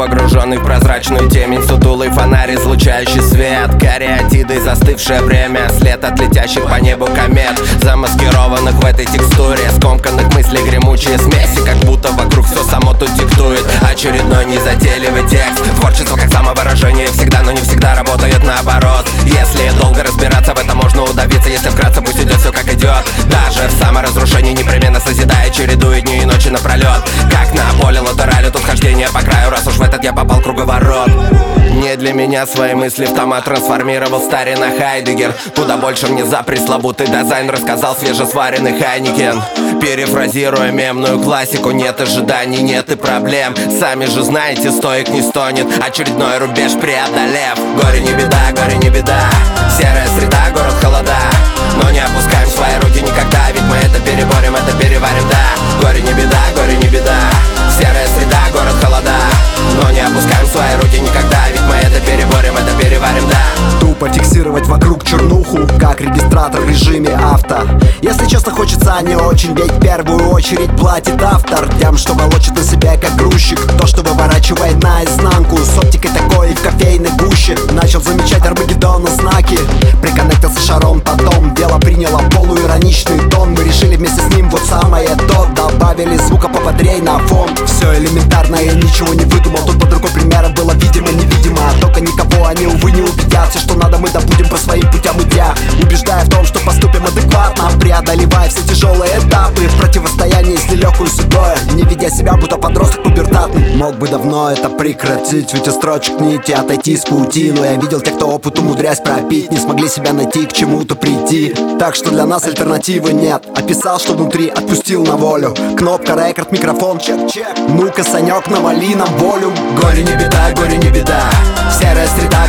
погруженный в прозрачную темень. Сутулый фонарь, излучающий свет, кариатиды, застывшее время, след от летящих по небу комет, замаскированных в этой текстуре скомканных мыслей, гремучие смеси, как будто вокруг все само тут диктует очередной незатейливый текст. Творчество как самовыражение всегда, но не всегда работает наоборот. Если долго разбираться в этом, можно удавиться. Если вкратце, пусть идет все как идет. Даже в саморазрушении непременно созидая, чередуя дни и ночи напролет. Как на поле латерали, тут хождение по краю, раз уж в этот я попал круговорот. Не для меня свои мысли в тома трансформировал старина Хайдеггер. Куда больше мне за пресловутый дизайн рассказал свежесваренный Хайникен. Перефразируя мемную классику: нет ожиданий, нет и проблем. Сами же знаете, стоик не стонет, очередной рубеж преодолев. Горе не беда, горе не беда, серая среда, город холода. Но не опускаем свои руки никогда, ведь мы это переборем, это переварим, да. Горе не беда, горе не беда, серая среда, город холода. Но не опускаем свои руки никогда, ведь мы это переборем, это переварим, да. Тупо фиксировать вокруг чернуху, как регистратор в режиме авто. Если честно, хочется не очень, ведь в первую очередь платит автор тем, что волочит на себя как грузчик, то, что выворачивает наизнанку. С оптикой такой в кофейной гуще начал замечать Армагеддона знаки. Приконнектился шаром, потом дело приняло полуироничный тон. Мы решили вместе с ним вот самое то, добавили звука пободрей на фон. Все элементарно, я ничего не выдумал. Тут под рукой примера было видимо-невидимо, только никого они, увы, не убедят. Все, что надо, мы добудем по своим путям идя, убеждая в том, что поступим адекватно, преодолевая все тяжелые этапы в противостоянии с нелегкой судьбой, не ведя себя, будто подросток пубертатный. Мог бы давно это прекратить, ведь из строчек нити отойти с пути. Но я видел тех, кто опыт умудрясь пропить, не смогли себя найти, к чему-то прийти. Так что для нас альтернативы нет. Описал, что внутри, отпустил на волю. Кнопка, рекорд, микрофон, чек-чек. Ну-ка, Санек, навали нам волю. Горе не беда, серая среда,